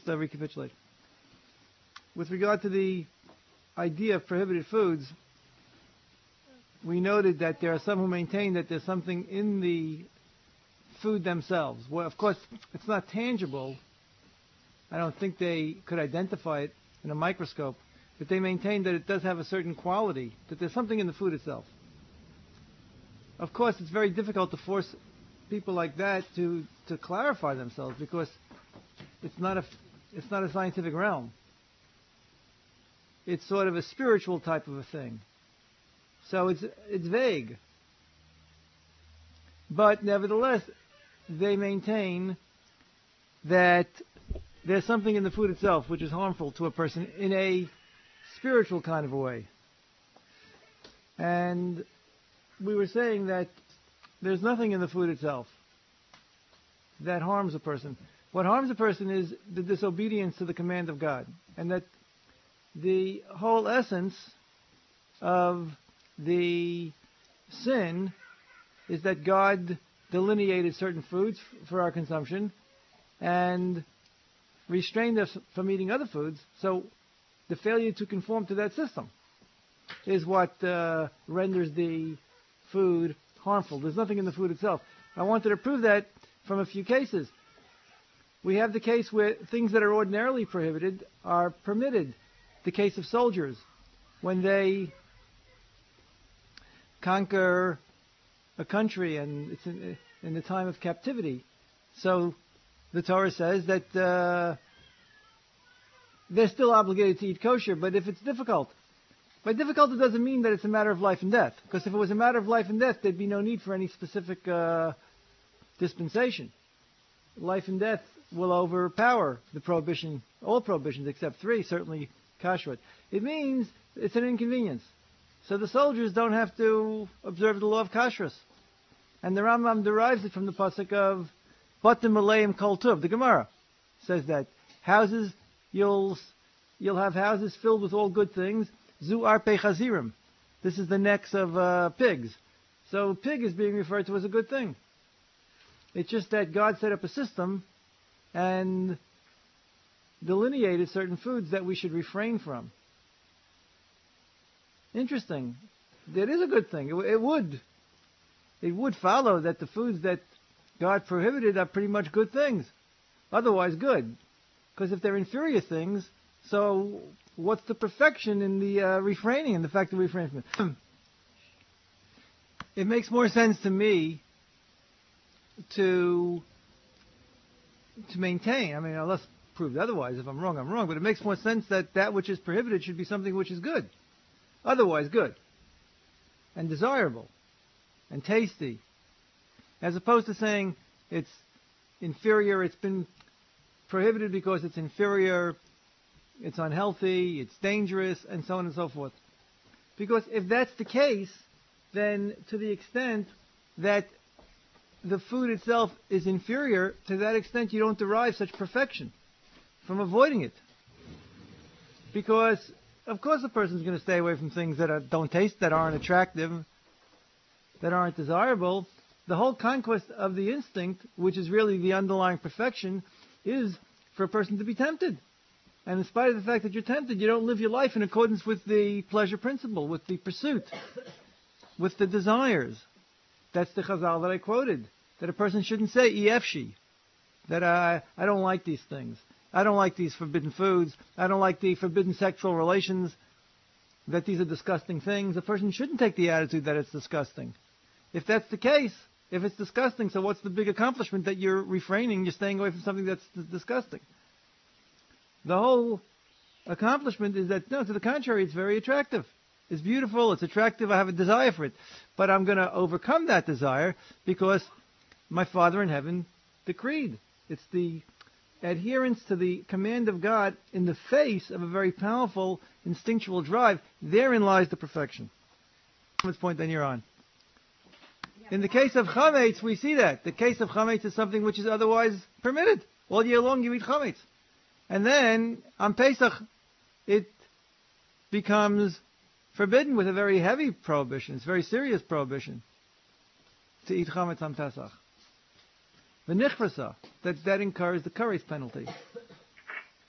recapitulate. With regard to the idea of prohibited foods, we noted that there are some who maintain that there's something in the food themselves. Well, of course, it's not tangible. I don't think they could identify it in a microscope, but they maintain that it does have a certain quality, that there's something in the food itself. Of course, it's very difficult to force people like that to clarify themselves, because it's not a scientific realm. It's sort of a spiritual type of a thing. So it's vague. But nevertheless, they maintain that there's something in the food itself which is harmful to a person in a spiritual kind of a way. And we were saying that there's nothing in the food itself that harms a person. What harms a person is the disobedience to the command of God. And that the whole essence of the sin is that God delineated certain foods for our consumption and restrained us from eating other foods. So the failure to conform to that system is what renders the food harmful. There's nothing in the food itself. I wanted to prove that from a few cases. We have the case where things that are ordinarily prohibited are permitted. The case of soldiers, when they conquer a country and it's in the time of captivity. So the Torah says that they're still obligated to eat kosher, but if it's difficult, by difficult it doesn't mean that it's a matter of life and death, because if it was a matter of life and death, there'd be no need for any specific dispensation. Life and death will overpower the prohibition, all prohibitions except 3, certainly kashrut. It means it's an inconvenience. So the soldiers don't have to observe the law of kashrus. And the Rambam derives it from the pasuk of Batim Aleim Kol Tuv. The Gemara says that houses, you'll have houses filled with all good things. Zu arpe chazirim. This is the necks of pigs. So pig is being referred to as a good thing. It's just that God set up a system and delineated certain foods that we should refrain from. Interesting. That is a good thing. It would follow that the foods that God prohibited are pretty much good things. Otherwise good. Because if they're inferior things, so what's the perfection in the refraining and the fact that we refrain from it? It makes more sense to me to maintain, I mean, unless proved otherwise, if I'm wrong, but it makes more sense that which is prohibited should be something which is good. Otherwise good. And desirable. And tasty. As opposed to saying it's inferior, it's been prohibited because it's inferior, it's unhealthy, it's dangerous, and so on and so forth. Because if that's the case, then to the extent that the food itself is inferior, to that extent you don't derive such perfection from avoiding it. Because, of course, a person's going to stay away from things that don't taste, that aren't attractive, that aren't desirable. The whole conquest of the instinct, which is really the underlying perfection, is for a person to be tempted. And in spite of the fact that you're tempted, you don't live your life in accordance with the pleasure principle, with the pursuit, with the desires. That's the Chazal that I quoted, that a person shouldn't say, Efshi, that I don't like these things. I don't like these forbidden foods. I don't like the forbidden sexual relations, that these are disgusting things. A person shouldn't take the attitude that it's disgusting. If that's the case, if it's disgusting, so what's the big accomplishment that you're refraining, you're staying away from something that's disgusting? The whole accomplishment is that, no, to the contrary, it's very attractive. It's beautiful, it's attractive, I have a desire for it. But I'm going to overcome that desire because my Father in heaven decreed. It's the adherence to the command of God in the face of a very powerful instinctual drive. Therein lies the perfection. Which point then you're on? In the case of chametz, we see that. The case of chametz is something which is otherwise permitted. All year long you eat chametz. And then, on Pesach, it becomes forbidden with a very heavy prohibition. It's a very serious prohibition to eat chametz on Pesach. The nichvrasa, that incurs the kares penalty.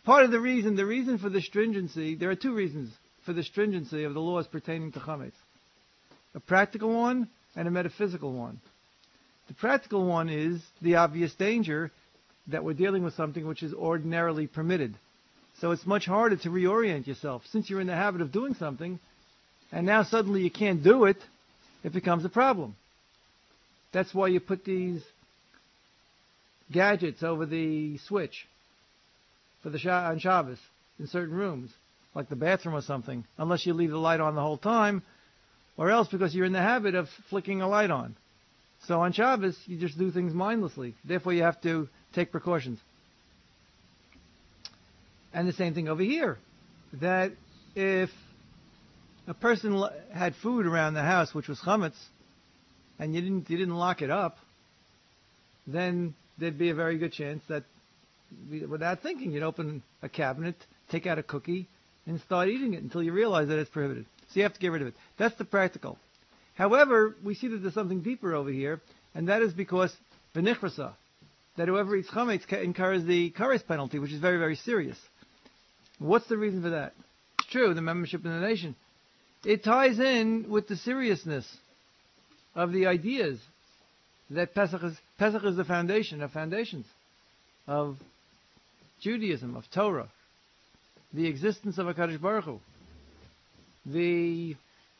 part of the reason for the stringency, there are two reasons for the stringency of the laws pertaining to chametz. A practical one and a metaphysical one. The practical one is the obvious danger that we're dealing with something which is ordinarily permitted. So it's much harder to reorient yourself. Since you're in the habit of doing something, and now suddenly you can't do it, it becomes a problem. That's why you put these gadgets over the switch for on Shabbos in certain rooms, like the bathroom or something, unless you leave the light on the whole time, or else because you're in the habit of flicking a light on. So on Shabbos, you just do things mindlessly. Therefore, you have to take precautions. And the same thing over here, that if a person had food around the house which was chametz, and you didn't lock it up, then there'd be a very good chance that, without thinking, you'd open a cabinet, take out a cookie, and start eating it until you realize that it's prohibited. So you have to get rid of it. That's the practical. However, we see that there's something deeper over here, and that is because v'nichrasa, that whoever eats chametz incurs the kares penalty, which is very, very serious. What's the reason for that? It's true, the membership in the nation. It ties in with the seriousness of the ideas that Pesach is the foundation of foundations of Judaism, of Torah, the existence of HaKadosh Baruch Hu, the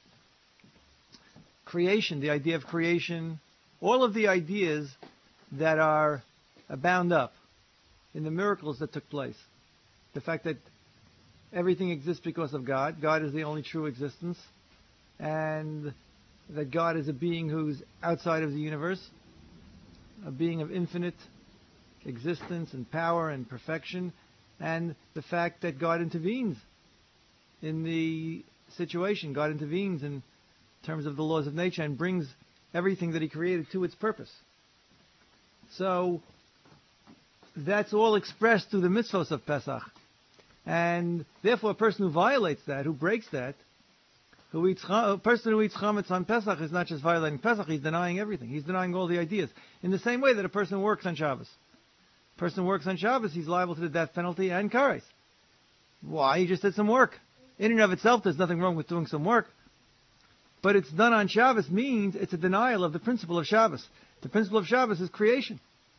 creation, the idea of creation, all of the ideas that are bound up in the miracles that took place. The fact that everything exists because of God. God is the only true existence. And that God is a being who's outside of the universe, a being of infinite existence and power and perfection. And the fact that God intervenes in the situation. God intervenes in terms of the laws of nature and brings everything that He created to its purpose. So that's all expressed through the mitzvos of Pesach. And therefore a person who violates that, who breaks that, a person who eats chametz on Pesach is not just violating Pesach, he's denying everything. He's denying all the ideas. In the same way that a person works on Shabbos. A person who works on Shabbos, he's liable to the death penalty and kares. Why? He just did some work. In and of itself, there's nothing wrong with doing some work. But it's done on Shabbos means it's a denial of the principle of Shabbos. The principle of Shabbos is creation.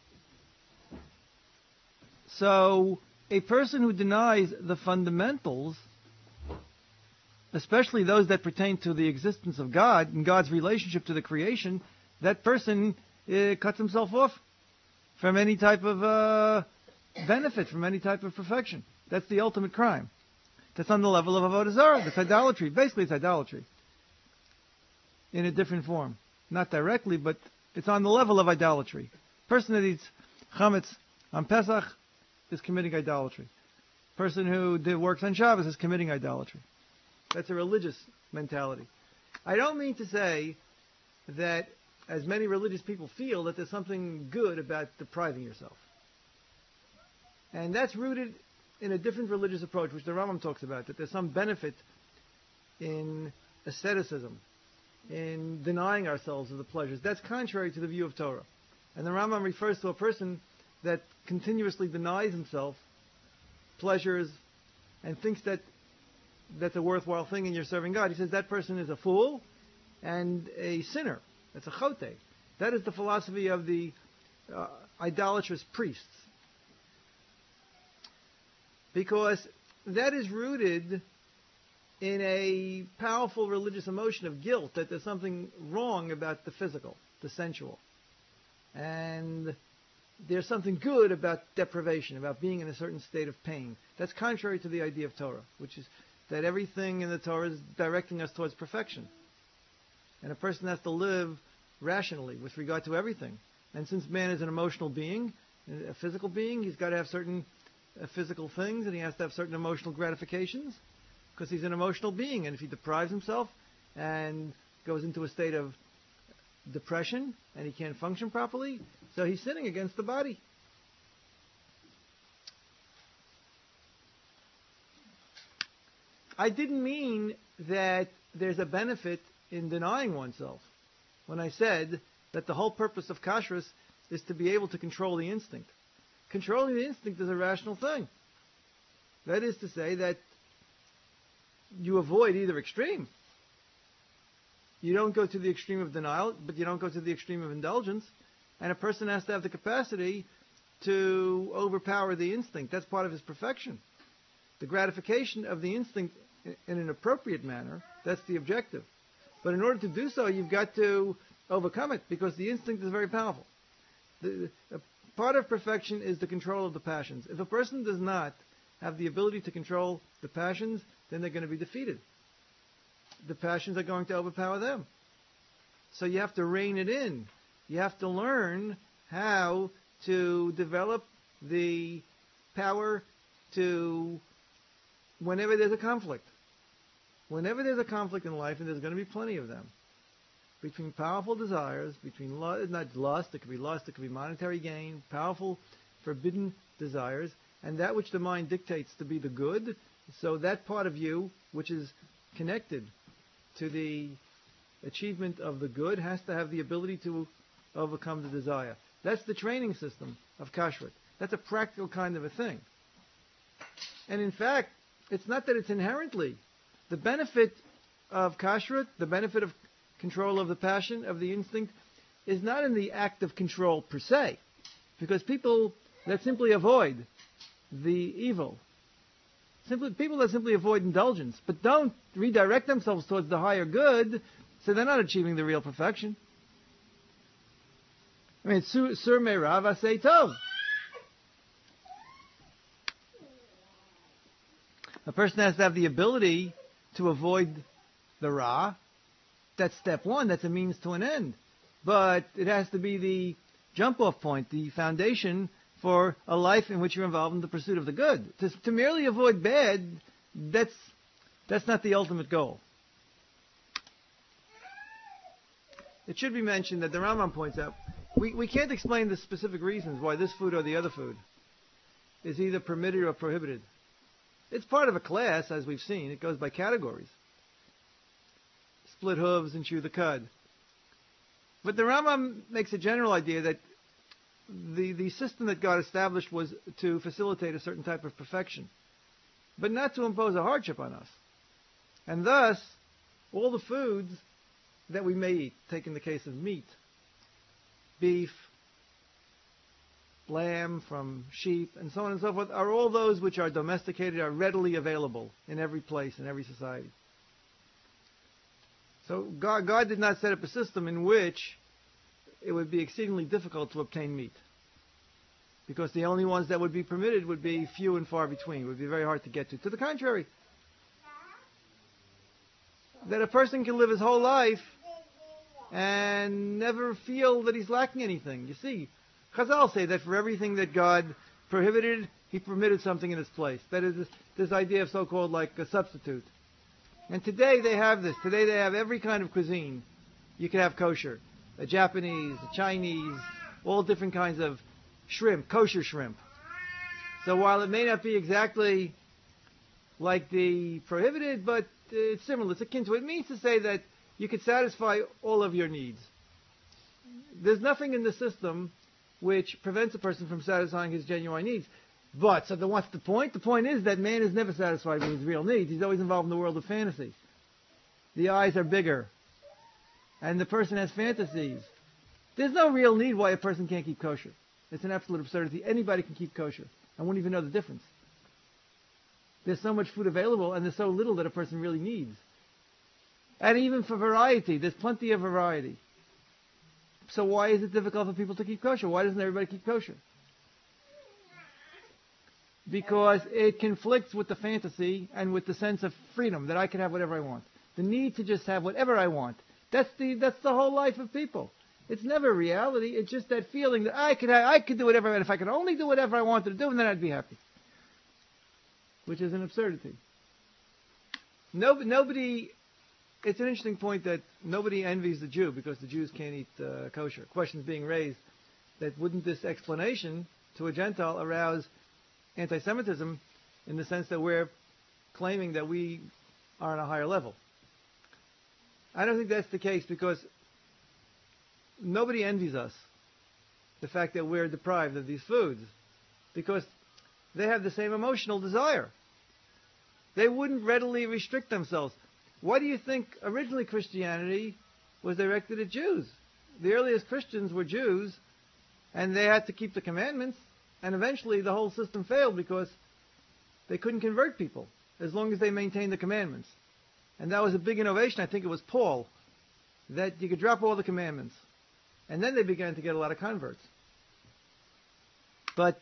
So a person who denies the fundamentals, especially those that pertain to the existence of God and God's relationship to the creation, that person cuts himself off from any type of benefit, from any type of perfection. That's the ultimate crime. That's on the level of avodah zarah. That's idolatry. Basically, it's idolatry in a different form. Not directly, but it's on the level of idolatry. Person that eats chametz on Pesach is committing idolatry. Person who works on Shabbos is committing idolatry. That's a religious mentality. I don't mean to say that, as many religious people feel, that there's something good about depriving yourself. And that's rooted in a different religious approach, which the Rambam talks about, that there's some benefit in asceticism, in denying ourselves of the pleasures. That's contrary to the view of Torah. And the Rambam refers to a person that continuously denies himself pleasures and thinks that that's a worthwhile thing and you're serving God. He says that person is a fool and a sinner. That's a chote. That is the philosophy of the idolatrous priests. Because that is rooted in a powerful religious emotion of guilt, that there's something wrong about the physical, the sensual. And there's something good about deprivation, about being in a certain state of pain. That's contrary to the idea of Torah, which is that everything in the Torah is directing us towards perfection. And a person has to live rationally with regard to everything. And since man is an emotional being, a physical being, he's got to have certain physical things, and he has to have certain emotional gratifications, because he's an emotional being. And if he deprives himself and goes into a state of depression and he can't function properly, so he's sinning against the body. I didn't mean that there's a benefit in denying oneself when I said that the whole purpose of kashrus is to be able to control the instinct. Controlling the instinct is a rational thing. That is to say that you avoid either extreme. You don't go to the extreme of denial, but you don't go to the extreme of indulgence. And a person has to have the capacity to overpower the instinct. That's part of his perfection. The gratification of the instinct in an appropriate manner, that's the objective. But in order to do so, you've got to overcome it, because the instinct is very powerful. Part of perfection is the control of the passions. If a person does not have the ability to control the passions, then they're going to be defeated. The passions are going to overpower them. So you have to rein it in. You have to learn how to develop the power to, whenever there's a conflict. Whenever there's a conflict in life, and there's going to be plenty of them, between powerful desires, between not lust, it could be monetary gain, powerful forbidden desires, and that which the mind dictates to be the good. So that part of you, which is connected to the achievement of the good, has to have the ability to overcome the desire. That's the training system of kashrut. That's a practical kind of a thing. And in fact, it's not that it's inherently. The benefit of kashrut, the benefit of control of the passion, of the instinct, is not in the act of control per se. Because people that simply avoid the evil, people that simply avoid indulgence, but don't redirect themselves towards the higher good, so they're not achieving the real perfection. I mean, sur me'rav asei tov. A person has to have the ability to avoid the ra. That's step one. That's a means to an end. But it has to be the jump-off point, the foundation for a life in which you're involved in the pursuit of the good. To merely avoid bad, that's not the ultimate goal. It should be mentioned that the Rambam points out, we can't explain the specific reasons why this food or the other food is either permitted or prohibited. It's part of a class, as we've seen. It goes by categories. Split hooves and chew the cud. But the Rambam makes a general idea that the system that God established was to facilitate a certain type of perfection, but not to impose a hardship on us. And thus, all the foods that we may eat, take in the case of meat, beef, lamb from sheep, and so on and so forth, are all those which are domesticated, are readily available in every place, in every society. So God did not set up a system in which it would be exceedingly difficult to obtain meat, because the only ones that would be permitted would be few and far between. It would be very hard to get to. To the contrary, that a person can live his whole life and never feel that he's lacking anything. You see, Chazal say that for everything that God prohibited, He permitted something in its place. That is this idea of so-called like a substitute. And today they have this. Today they have every kind of cuisine. You can have kosher, the Japanese, the Chinese, all different kinds of shrimp, kosher shrimp. So while it may not be exactly like the prohibited, but it's similar, it's akin to it. It means to say that you could satisfy all of your needs. There's nothing in the system which prevents a person from satisfying his genuine needs. But, so then what's the point? The point is that man is never satisfied with his real needs. He's always involved in the world of fantasy. The eyes are bigger. And the person has fantasies. There's no real need why a person can't keep kosher. It's an absolute absurdity. Anybody can keep kosher. I wouldn't even know the difference. There's so much food available, and there's so little that a person really needs. And even for variety, there's plenty of variety. So why is it difficult for people to keep kosher? Why doesn't everybody keep kosher? Because it conflicts with the fantasy and with the sense of freedom, that I can have whatever I want. The need to just have whatever I want. That's the whole life of people. It's never reality. It's just that feeling that I could do whatever I want. If I could only do whatever I wanted to do, then I'd be happy. Which is an absurdity. Nobody. It's an interesting point that nobody envies the Jew because the Jews can't eat kosher. Questions being raised that wouldn't this explanation to a Gentile arouse anti-Semitism in the sense that we're claiming that we are on a higher level. I don't think that's the case, because nobody envies us the fact that we're deprived of these foods, because they have the same emotional desire. They wouldn't readily restrict themselves. Why do you think originally Christianity was directed at Jews? The earliest Christians were Jews, and they had to keep the commandments, and eventually the whole system failed because they couldn't convert people as long as they maintained the commandments. And that was a big innovation. I think it was Paul, that you could drop all the commandments. And then they began to get a lot of converts. But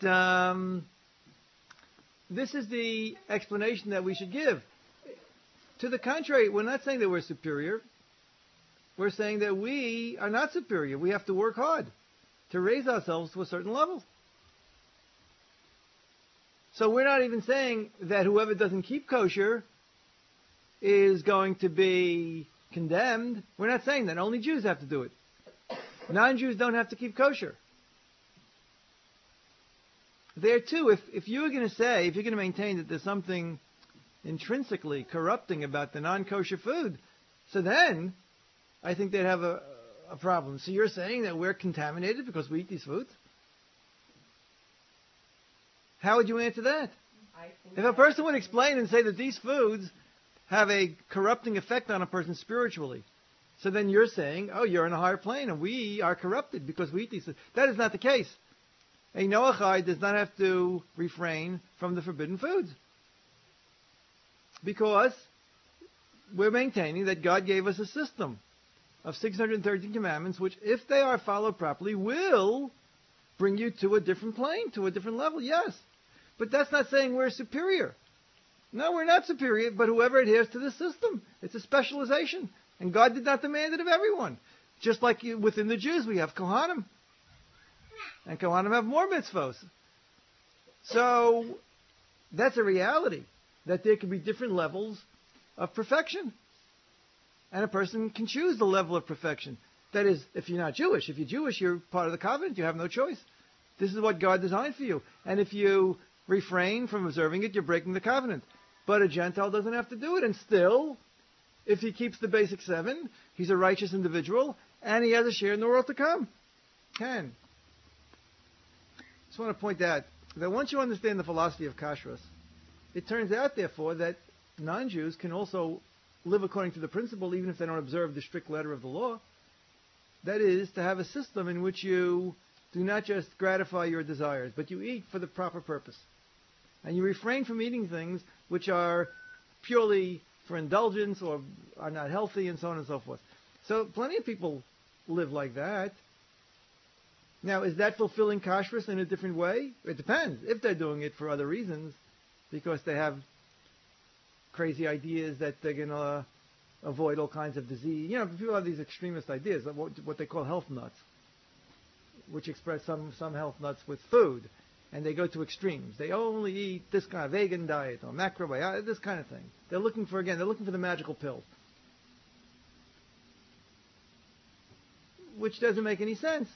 this is the explanation that we should give. To the contrary, we're not saying that we're superior. We're saying that we are not superior. We have to work hard to raise ourselves to a certain level. So we're not even saying that whoever doesn't keep kosher is going to be condemned. We're not saying that. Only Jews have to do it. Non-Jews don't have to keep kosher. There too, if you're going to maintain that there's something intrinsically corrupting about the non-kosher food, so then I think they'd have a problem. So you're saying that we're contaminated because we eat these foods? How would you answer that? If a person would explain and say that these foods have a corrupting effect on a person spiritually, so then you're saying, oh, you're in a higher plane and we are corrupted because we eat these foods. That is not the case. A Noachide does not have to refrain from the forbidden foods, because we're maintaining that God gave us a system of 613 commandments, which, if they are followed properly, will bring you to a different plane, to a different level, yes. But that's not saying we're superior. No, we're not superior, but whoever adheres to the system, it's a specialization. And God did not demand it of everyone. Just like within the Jews, we have Kohanim. And Kohanim have more mitzvos. So, that's a reality, that there can be different levels of perfection. And a person can choose the level of perfection. That is, if you're not Jewish. If you're Jewish, you're part of the covenant. You have no choice. This is what God designed for you. And if you refrain from observing it, you're breaking the covenant. But a Gentile doesn't have to do it. And still, if he keeps the basic 7, he's a righteous individual, and he has a share in the world to come. Can. Just want to point out that once you understand the philosophy of kashrus, it turns out, therefore, that non-Jews can also live according to the principle, even if they don't observe the strict letter of the law. That is, to have a system in which you do not just gratify your desires, but you eat for the proper purpose. And you refrain from eating things which are purely for indulgence or are not healthy, and so on and so forth. So plenty of people live like that. Now, is that fulfilling kashrus in a different way? It depends. If they're doing it for other reasons, because they have crazy ideas that they're going to avoid all kinds of disease. You know, people have these extremist ideas, what they call health nuts, which express some health nuts with food. And they go to extremes. They only eat this kind of vegan diet or macrobiotic, this kind of thing. They're looking for the magical pill. Which doesn't make any sense.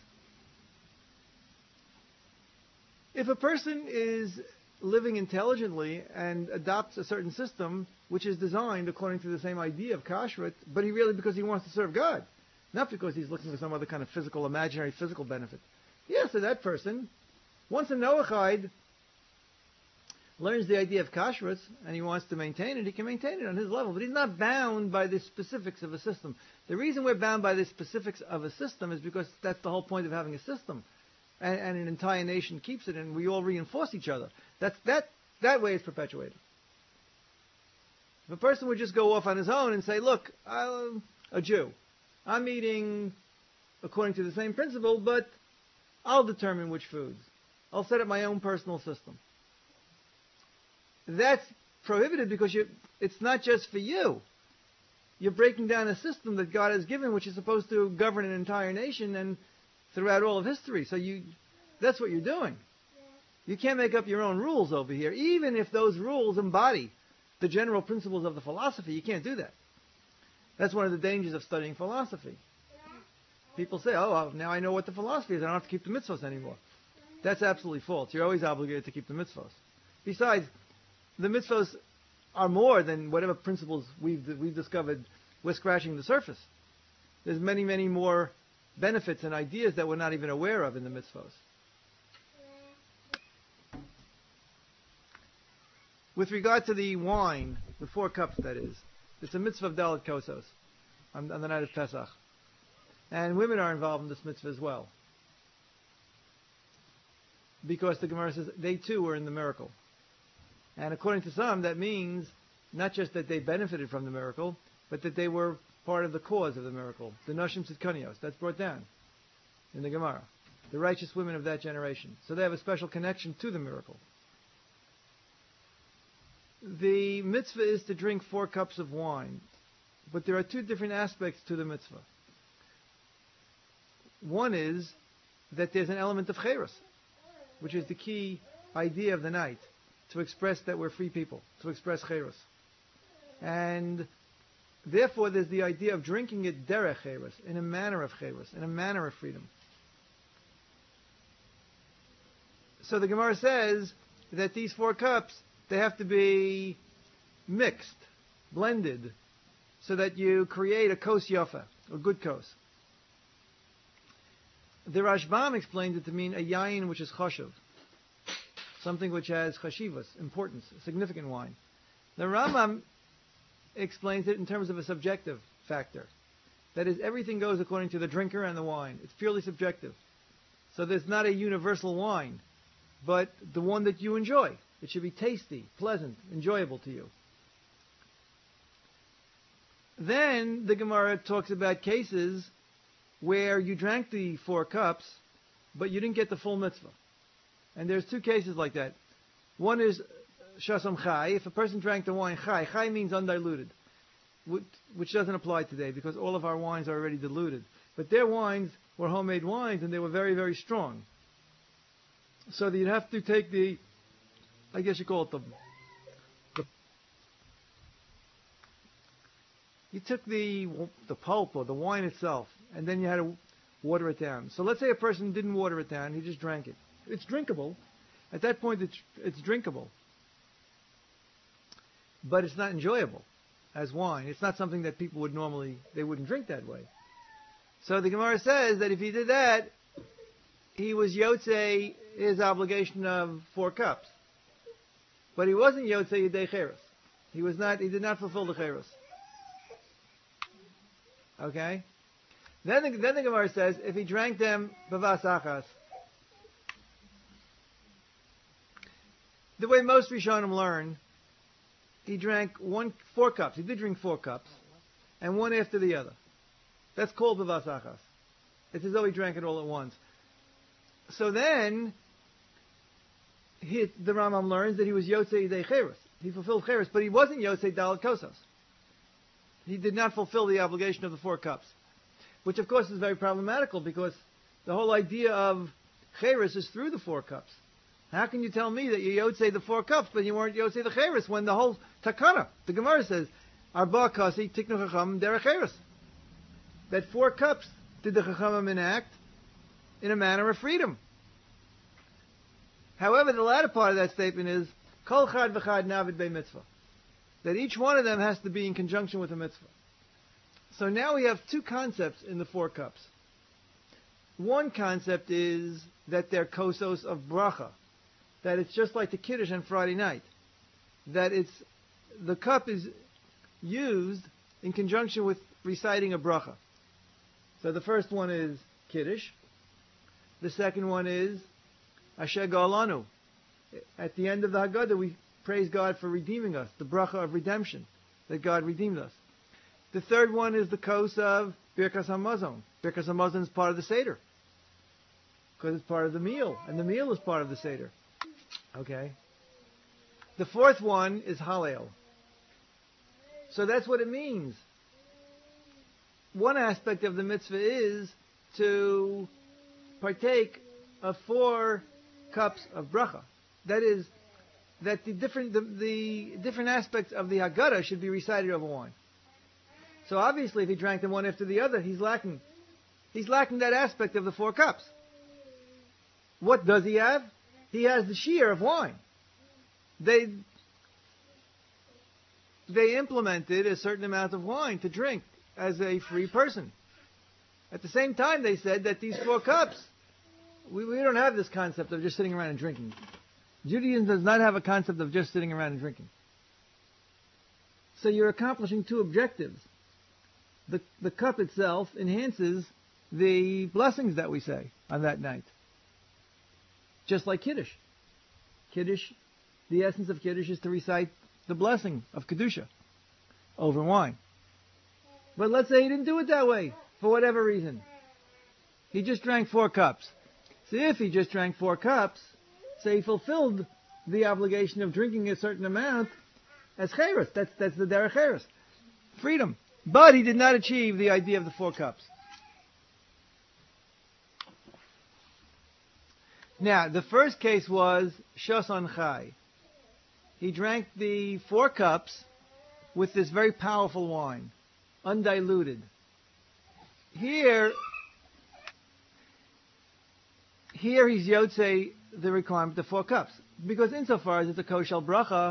If a person is living intelligently and adopts a certain system which is designed according to the same idea of kashrut, but because he wants to serve God, not because he's looking for some other kind of imaginary physical benefit. Yes, so that person, once a Noachide learns the idea of kashrut and he wants to maintain it, he can maintain it on his level. But he's not bound by the specifics of a system. The reason we're bound by the specifics of a system is because that's the whole point of having a system. And an entire nation keeps it, and we all reinforce each other. That way it's perpetuated. If a person would just go off on his own and say, look, I'm a Jew. I'm eating according to the same principle, but I'll determine which foods. I'll set up my own personal system. That's prohibited because it's not just for you. You're breaking down a system that God has given, which is supposed to govern an entire nation and throughout all of history. So that's what you're doing. You can't make up your own rules over here. Even if those rules embody the general principles of the philosophy, you can't do that. That's one of the dangers of studying philosophy. People say, oh, well, now I know what the philosophy is. I don't have to keep the mitzvahs anymore. That's absolutely false. You're always obligated to keep the mitzvahs. Besides, the mitzvahs are more than whatever principles we've discovered. We're scratching the surface. There's many, many more benefits and ideas that we're not even aware of in the mitzvahs. with regard to the wine, the 4 cups that is, it's a mitzvah of Dalet Kosos on the night of Pesach. And women are involved in this mitzvah as well. Because the Gemara says they too were in the miracle. And according to some, that means not just that they benefited from the miracle, but that they were part of the cause of the miracle. The Noshim Tzidkonios, that's brought down in the Gemara. The righteous women of that generation. So they have a special connection to the miracle. The mitzvah is to drink 4 cups of wine. But there are 2 different aspects to the mitzvah. One is that there's an element of cheres, which is the key idea of the night, to express that we're free people, to express cheres. And therefore there's the idea of drinking it derech cheres, in a manner of cheres, in a manner of freedom. So the Gemara says that these 4 cups, they have to be mixed, blended, so that you create a kos yafa, a good kos. The Rashbam explains it to mean a yayin which is chashuv, something which has chashivas, importance, significant wine. The Rambam explains it in terms of a subjective factor. That is, everything goes according to the drinker and the wine. It's purely subjective. So there's not a universal wine, but the one that you enjoy. It should be tasty, pleasant, enjoyable to you. Then the Gemara talks about cases where you drank the 4 cups, but you didn't get the full mitzvah. And there's 2 cases like that. One is shasam chai. If a person drank the wine chai, chai means undiluted, which doesn't apply today because all of our wines are already diluted. But their wines were homemade wines and they were very, very strong. So that you'd have to take I guess you call it you took the pulp or the wine itself, and then you had to water it down. So let's say a person didn't water it down, he just drank it. It's drinkable. At that point, it's drinkable. But it's not enjoyable as wine. It's not something that people would normally, they wouldn't drink that way. So the Gemara says that if he did that, he was yotzei his obligation of 4 cups. But he wasn't yotzei yedei cheres. He did not fulfill the cheres. Okay? Then the Gemara says, if he drank them b'vas achas, the way most Rishonim learn, he drank 4 cups. He did drink 4 cups, and one after the other. That's called b'vas achas. It's as though he drank it all at once. So then, the Rambam learns that he was yotzei yedei cheres. He fulfilled cheres, but he wasn't yotzei dalet kosos. He did not fulfill the obligation of the 4 cups. Which, of course, is very problematical because the whole idea of cheres is through the 4 cups. How can you tell me that you yotzei the 4 cups, but you weren't yotzei the cheres when the whole takana, the Gemara says, Arba kasi tiknu chacham derech cheres. That 4 cups did the chachamim enact in a manner of freedom. However, the latter part of that statement is, kol chad v'chad navid be mitzvah. That each one of them has to be in conjunction with a mitzvah. So now we have 2 concepts in the 4 cups. One concept is that they're kosos of bracha. That it's just like the Kiddush on Friday night. That the cup is used in conjunction with reciting a bracha. So the first one is Kiddush. The second one is Asher Ga'alanu. At the end of the Haggadah, we praise God for redeeming us, the bracha of redemption, that God redeemed us. The third one is the kos of Birkas HaMazon. Birkas HaMazon is part of the Seder, because it's part of the meal, and the meal is part of the Seder. Okay? The fourth one is Hallel. So that's what it means. One aspect of the mitzvah is to partake of 4 cups of bracha. That is, that the different aspects of the Haggadah should be recited over wine. So obviously, if he drank them one after the other, he's lacking that aspect of the 4 cups. What does he have? He has the shear of wine. They implemented a certain amount of wine to drink as a free person. At the same time, they said that these 4 cups, we don't have this concept of just sitting around and drinking Judaism does not have a concept of just sitting around and drinking. So you're accomplishing two objectives. The cup itself enhances the blessings that we say on that night. Just like Kiddush. Kiddush, the essence of Kiddush is to recite the blessing of Kedusha over wine. But let's say he didn't do it that way, for whatever reason. He just drank 4 cups. So if he just drank 4 cups, say he fulfilled the obligation of drinking a certain amount as cheres. That's the derech cheres. Freedom. But he did not achieve the idea of the 4 cups. Now, the first case was Shosan Chai. He drank the 4 cups with this very powerful wine, undiluted. Here he's Yotze the requirement of 4 cups. Because insofar as it's a kosher bracha,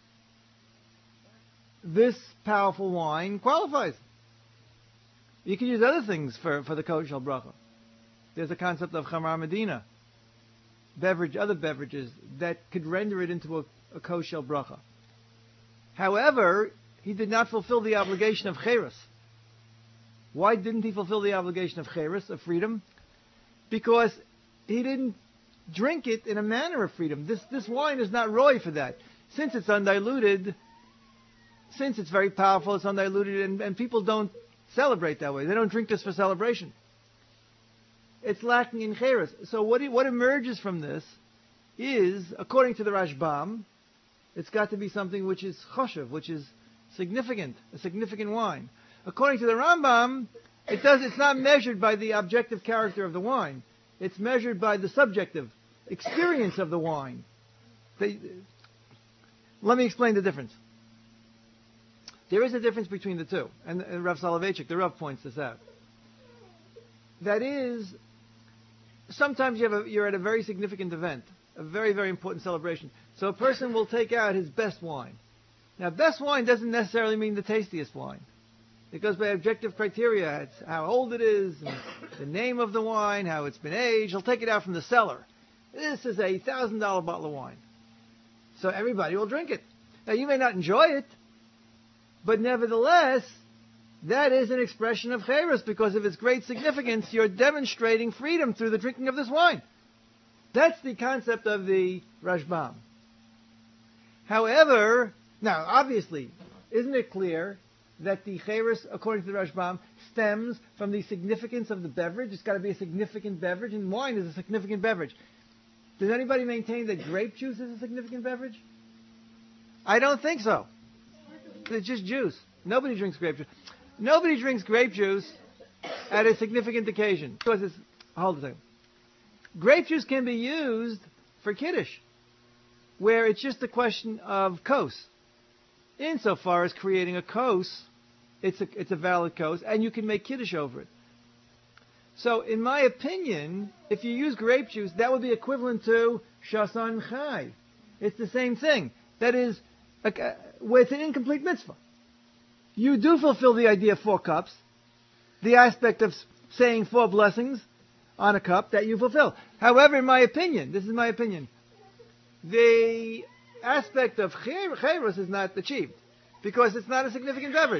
this powerful wine qualifies. You can use other things for the kosher bracha. There's a concept of Chamar Medina, other beverages that could render it into a kosher bracha. However, he did not fulfill the obligation of cheres. Why didn't he fulfill the obligation of cheres, of freedom? Because he didn't drink it in a manner of freedom. This wine is not roy for that. Since it's undiluted, since it's very powerful, it's undiluted, and people don't celebrate that way. They don't drink this for celebration. It's lacking in cheres. So what emerges from this is, according to the Rashbam, it's got to be something which is choshev, which is significant, a significant wine. According to the Rambam, it's not measured by the objective character of the wine. It's measured by the subjective experience of the wine. Let me explain the difference. There is a difference between the two, and Rav Soloveitchik, the Rav, points this out. That is, sometimes you're at a very significant event, a very, very important celebration. So a person will take out his best wine. Now, best wine doesn't necessarily mean the tastiest wine. It goes by objective criteria. It's how old it is, and the name of the wine, how it's been aged. He'll take it out from the cellar. This is a $1,000 bottle of wine. So everybody will drink it. Now, you may not enjoy it, but nevertheless, that is an expression of cheres, because of its great significance. You're demonstrating freedom through the drinking of this wine. That's the concept of the Rashbam. However, now, obviously, isn't it clear that the cheres, according to the Rashbam, stems from the significance of the beverage? It's got to be a significant beverage, and wine is a significant beverage. Does anybody maintain that grape juice is a significant beverage? I don't think so. It's just juice. Nobody drinks grape juice. Nobody drinks grape juice at a significant occasion. Hold a second. Grape juice can be used for Kiddush, where it's just a question of kos. Insofar as creating a kos, it's a valid kos, and you can make Kiddush over it. So, in my opinion, if you use grape juice, that would be equivalent to Shosan Chai. It's the same thing. That is, it's an incomplete mitzvah. You do fulfill the idea of 4 cups, the aspect of saying 4 blessings on a cup that you fulfill. However, in my opinion, this is my opinion, the aspect of cheres is not achieved, because it's not a significant beverage.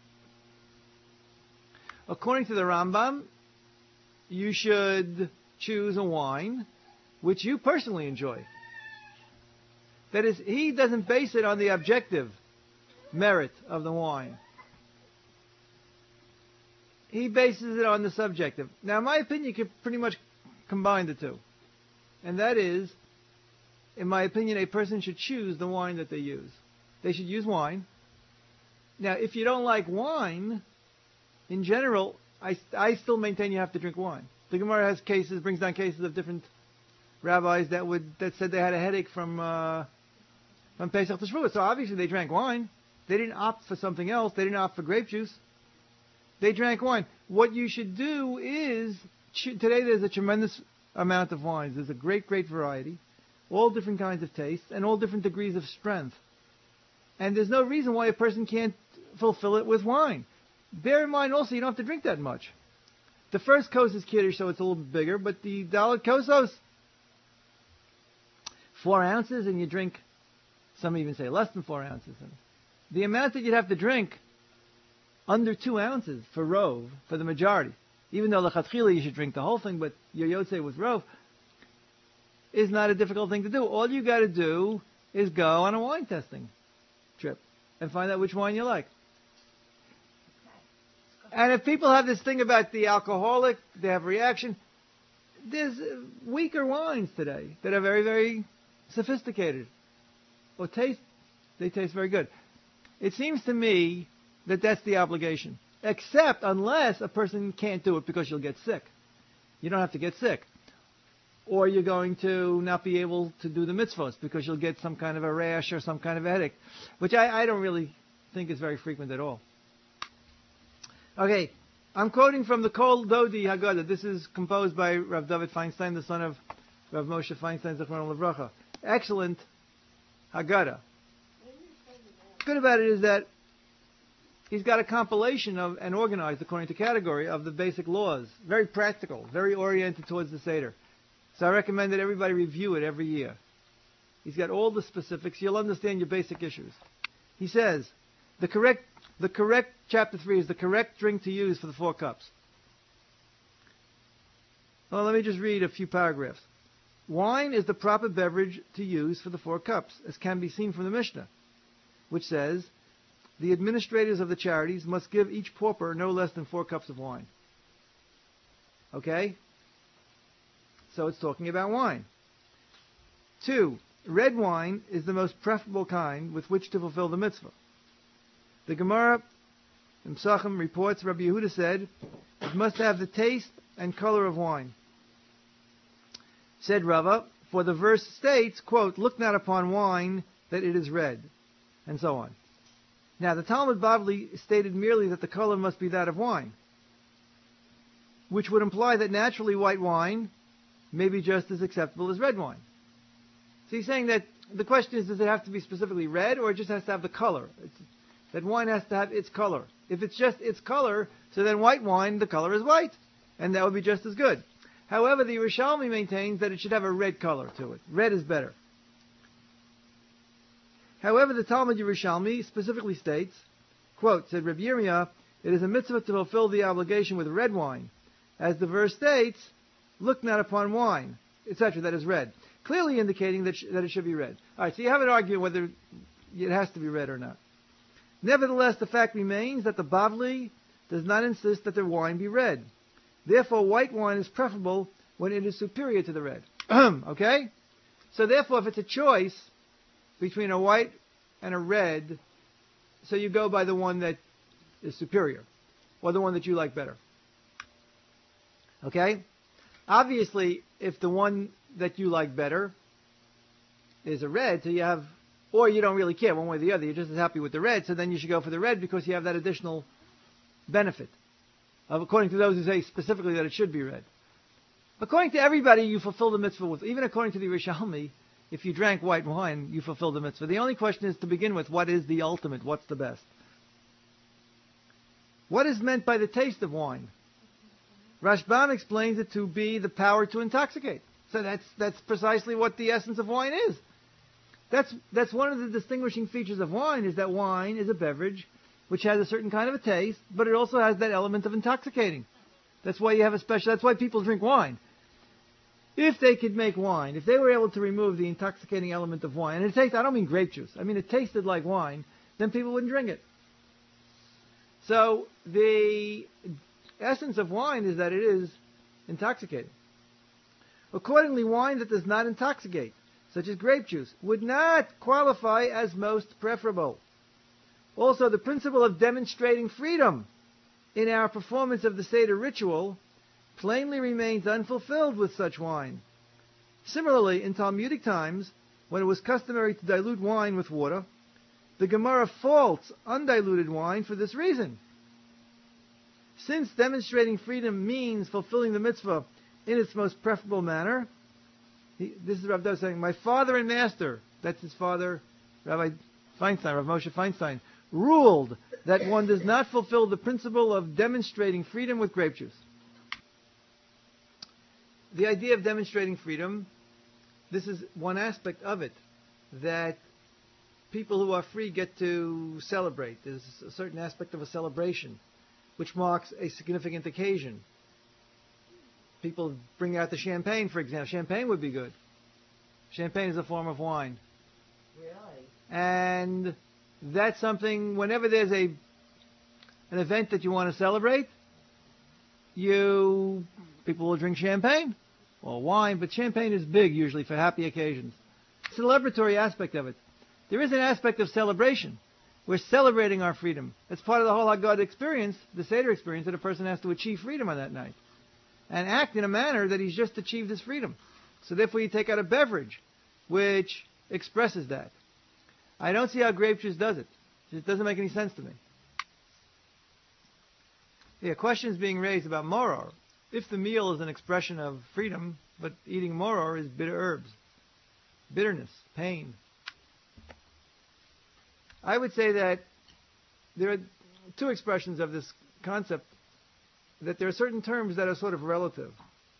According to the Rambam, you should choose a wine which you personally enjoy. That is, he doesn't base it on the objective merit of the wine. He bases it on the subjective. Now, in my opinion, you can pretty much combine the two. And that is, in my opinion, a person should choose the wine that they use. They should use wine. Now, if you don't like wine, in general, I still maintain you have to drink wine. The Gemara brings down cases of different rabbis that said they had a headache from Pesach to Shavuot. So obviously they drank wine. They didn't opt for something else. They didn't opt for grape juice. They drank wine. What you should do is, today there's a tremendous amount of wines. There's a great, great variety. All different kinds of tastes and all different degrees of strength. And there's no reason why a person can't fulfill it with wine. Bear in mind also, you don't have to drink that much. The first kos is Kiddush, so it's a little bit bigger, but the Dalet Kosos, 4 ounces and you drink, some even say less than 4 ounces. The amount that you'd have to drink under 2 ounces for Rove, for the majority, even though lechatchila you should drink the whole thing, but your Yotzei with Rove, is not a difficult thing to do. All you got to do is go on a wine testing trip and find out which wine you like. And if people have this thing about the alcoholic, they have reaction, there's weaker wines today that are very, very sophisticated. Or they taste very good. It seems to me that that's the obligation. Except unless a person can't do it because you'll get sick. You don't have to get sick. Or you're going to not be able to do the mitzvahs because you'll get some kind of a rash or some kind of a headache, which I don't really think is very frequent at all. Okay, I'm quoting from the Kol Dodi Haggadah. This is composed by Rav David Feinstein, the son of Rav Moshe Feinstein, Zechron Levracha. Excellent Haggadah. Good about it is that he's got a compilation of and organized according to category of the basic laws. Very practical, very oriented towards the Seder. So I recommend that everybody review it every year. He's got all the specifics. You'll understand your basic issues. He says, the correct chapter 3 is the correct drink to use for the 4 cups. Well, let me just read a few paragraphs. Wine is the proper beverage to use for the 4 cups, as can be seen from the Mishnah, which says, the administrators of the charities must give each pauper no less than 4 cups of wine. Okay? So it's talking about wine. 2, red wine is the most preferable kind with which to fulfill the mitzvah. The Gemara in Pesachim reports Rabbi Yehuda said, it must have the taste and color of wine. Said Rava, for the verse states, quote, look not upon wine that it is red, and so on. Now, the Talmud Bavli stated merely that the color must be that of wine, which would imply that naturally white wine may be just as acceptable as red wine. So he's saying that the question is, does it have to be specifically red, or it just has to have the color? That wine has to have its color. If it's just its color, so then white wine, the color is white, and that would be just as good. However, the Yerushalmi maintains that it should have a red color to it. Red is better. However, the Talmud Yerushalmi specifically states, quote, said Reb Yirmiyah, it is a mitzvah to fulfill the obligation with red wine. As the verse states, look not upon wine, etc., that is red. Clearly indicating that it should be red. All right, so you have an argument whether it has to be red or not. Nevertheless, the fact remains that the Bavli does not insist that the wine be red. Therefore, white wine is preferable when it is superior to the red. Okay? So therefore, if it's a choice between a white and a red, so you go by the one that is superior, or the one that you like better. Okay? Obviously, if the one that you like better is a red, so you have, or you don't really care one way or the other, you're just as happy with the red, so then you should go for the red because you have that additional benefit. According to those who say specifically that it should be red. According to everybody, you fulfill the mitzvah with, even according to the Rishalmi, if you drank white wine, you fulfill the mitzvah. The only question is to begin with, what is the ultimate? What's the best? What is meant by the taste of wine? Rashbam explains it to be the power to intoxicate. So that's precisely what the essence of wine is. That's one of the distinguishing features of wine, is that wine is a beverage which has a certain kind of a taste, but it also has that element of intoxicating. That's why you have that's why people drink wine. If they could make wine, if they were able to remove the intoxicating element of wine, and it tastes, I don't mean grape juice, I mean it tasted like wine, then people wouldn't drink it. So the essence of wine is that it is intoxicating. Accordingly, wine that does not intoxicate, such as grape juice, would not qualify as most preferable. Also, the principle of demonstrating freedom in our performance of the Seder ritual plainly remains unfulfilled with such wine. Similarly, in Talmudic times, when it was customary to dilute wine with water, the Gemara faults undiluted wine for this reason. Since demonstrating freedom means fulfilling the mitzvah in its most preferable manner, this is Rav Dov saying, my father and master, that's his father, Rabbi Feinstein, Rav Moshe Feinstein, ruled that one does not fulfill the principle of demonstrating freedom with grape juice. The idea of demonstrating freedom this is one aspect of it, that people who are free get to celebrate. There's a certain aspect of a celebration, which marks a significant occasion. People bring out the champagne, for example. Champagne would be good. Champagne is a form of wine. Really? And that's something, whenever there's an event that you want to celebrate, people will drink champagne or wine, but champagne is big usually for happy occasions. Celebratory aspect of it. There is an aspect of celebration. We're celebrating our freedom. It's part of the whole Haggadah experience, the Seder experience, that a person has to achieve freedom on that night and act in a manner that he's just achieved his freedom. So therefore you take out a beverage which expresses that. I don't see how grape juice does it. It doesn't make any sense to me. Yeah, questions being raised about moror. If the meal is an expression of freedom, but eating moror is bitter herbs, bitterness, pain. I would say that there are two expressions of this concept, that there are certain terms that are sort of relative.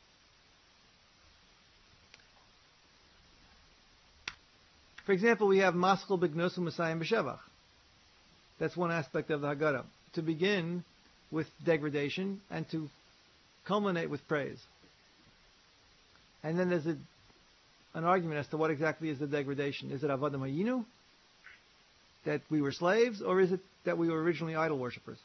For example, we have Maskal B'Gnus U'Masayim B'Shevach. That's one aspect of the Haggadah. To begin with degradation and to culminate with praise. And then there's an argument as to what exactly is the degradation. Is it Avadam Hayinu, that we were slaves, or is it that we were originally idol worshippers?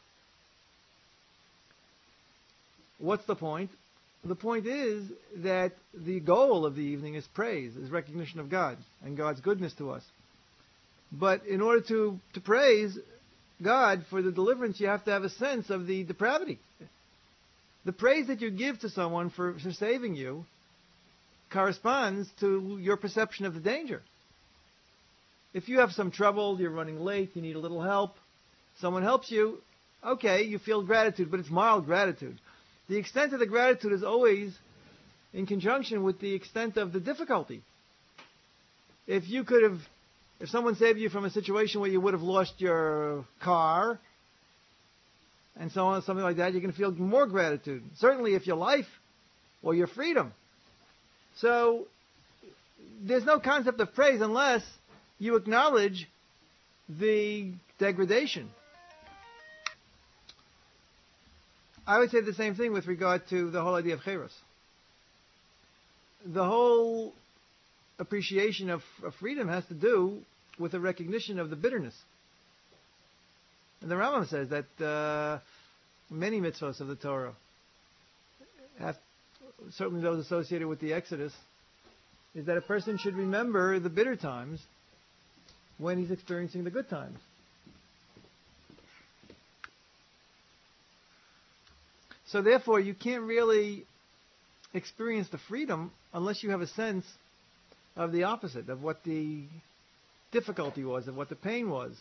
What's the point? The point is that the goal of the evening is praise, is recognition of God and God's goodness to us. But in order to praise God for the deliverance, you have to have a sense of the depravity. The praise that you give to someone for saving you corresponds to your perception of the danger. If you have some trouble, you're running late, you need a little help, someone helps you, okay, you feel gratitude, but it's mild gratitude. The extent of the gratitude is always in conjunction with the extent of the difficulty. If someone saved you from a situation where you would have lost your car, and so on, something like that, you can feel more gratitude. Certainly if your life or your freedom. So there's no concept of praise unless you acknowledge the degradation. I would say the same thing with regard to the whole idea of Cheros. The whole appreciation of freedom has to do with a recognition of the bitterness. And the Rambam says that many mitzvahs of the Torah, certainly those associated with the Exodus, is that a person should remember the bitter times when he's experiencing the good times. So therefore, you can't really experience the freedom unless you have a sense of the opposite, of what the difficulty was, of what the pain was.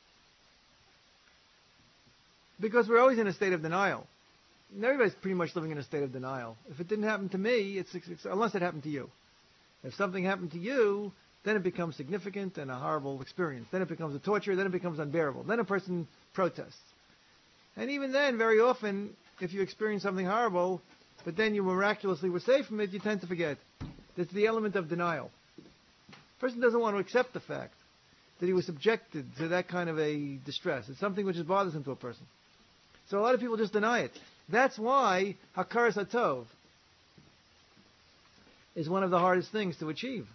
Because we're always in a state of denial. And everybody's pretty much living in a state of denial. If it didn't happen to me, unless it happened to you. If something happened to you, then it becomes significant and a horrible experience. Then it becomes a torture, then it becomes unbearable. Then a person protests. And even then, very often, if you experience something horrible, but then you miraculously were saved from it, you tend to forget. There's the element of denial. A person doesn't want to accept the fact that he was subjected to that kind of a distress. It's something which is bothersome to a person. So a lot of people just deny it. That's why Hakaras HaTov is one of the hardest things to achieve.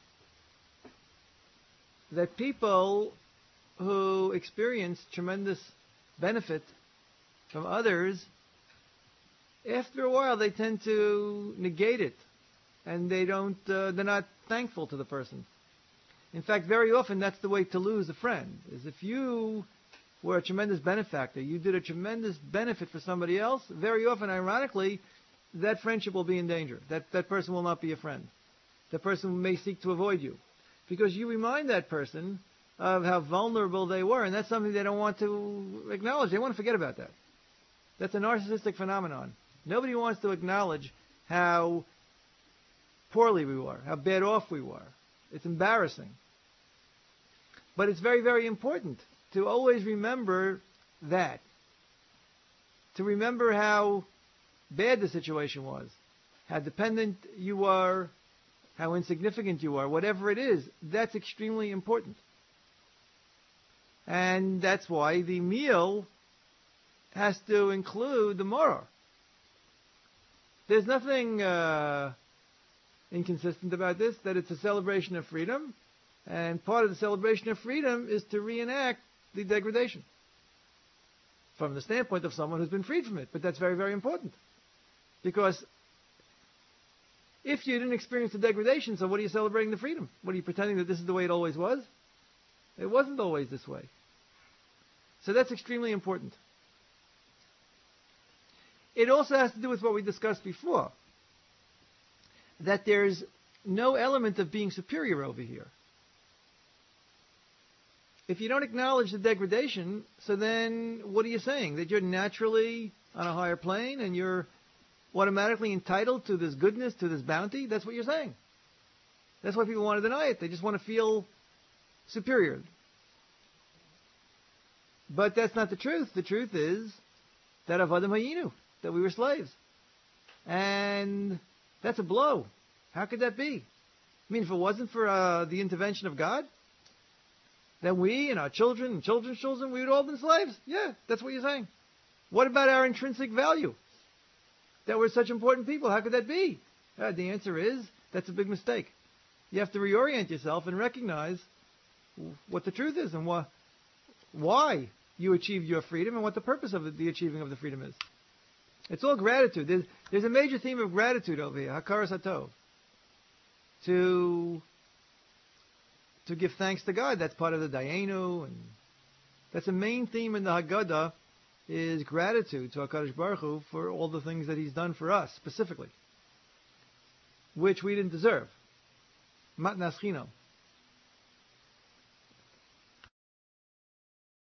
That people who experience tremendous benefit from others, after a while they tend to negate it, and they're not thankful to the person. In fact, very often that's the way to lose a friend, is if you were a tremendous benefactor, you did a tremendous benefit for somebody else, very often, ironically, that friendship will be in danger. That person will not be a friend. That person may seek to avoid you. Because you remind that person of how vulnerable they were, and that's something they don't want to acknowledge. They want to forget about that. That's a narcissistic phenomenon. Nobody wants to acknowledge how poorly we were, how bad off we were. It's embarrassing. But it's very, very important to always remember that. To remember how bad the situation was, how dependent you were, how insignificant you are, whatever it is, that's extremely important. And that's why the meal has to include the maror. There's nothing inconsistent about this, that it's a celebration of freedom, and part of the celebration of freedom is to reenact the degradation from the standpoint of someone who's been freed from it. But that's very, very important. Because if you didn't experience the degradation, so what are you celebrating the freedom? What are you pretending that this is the way it always was? It wasn't always this way. So that's extremely important. It also has to do with what we discussed before, that there's no element of being superior over here. If you don't acknowledge the degradation, so then what are you saying? That you're naturally on a higher plane and you're automatically entitled to this goodness, to this bounty? That's what you're saying. That's why people want to deny it. They just want to feel superior. But that's not the truth. The truth is that Avadim Hayinu, that we were slaves. And that's a blow. How could that be? I mean, if it wasn't for the intervention of God, then we and our children and children's children, we would all have been slaves. Yeah, that's what you're saying. What about our intrinsic value? That we're such important people. How could that be? The answer is, that's a big mistake. You have to reorient yourself and recognize what the truth is and why you achieved your freedom and what the purpose of the achieving of the freedom is. It's all gratitude. There's a major theme of gratitude over here, Hakaras HaTov. To give thanks to God. That's part of the Dayenu, and that's a main theme in the Haggadah, is gratitude to HaKadosh Baruch Hu for all the things that He's done for us, specifically, which we didn't deserve. Matnas Chinam.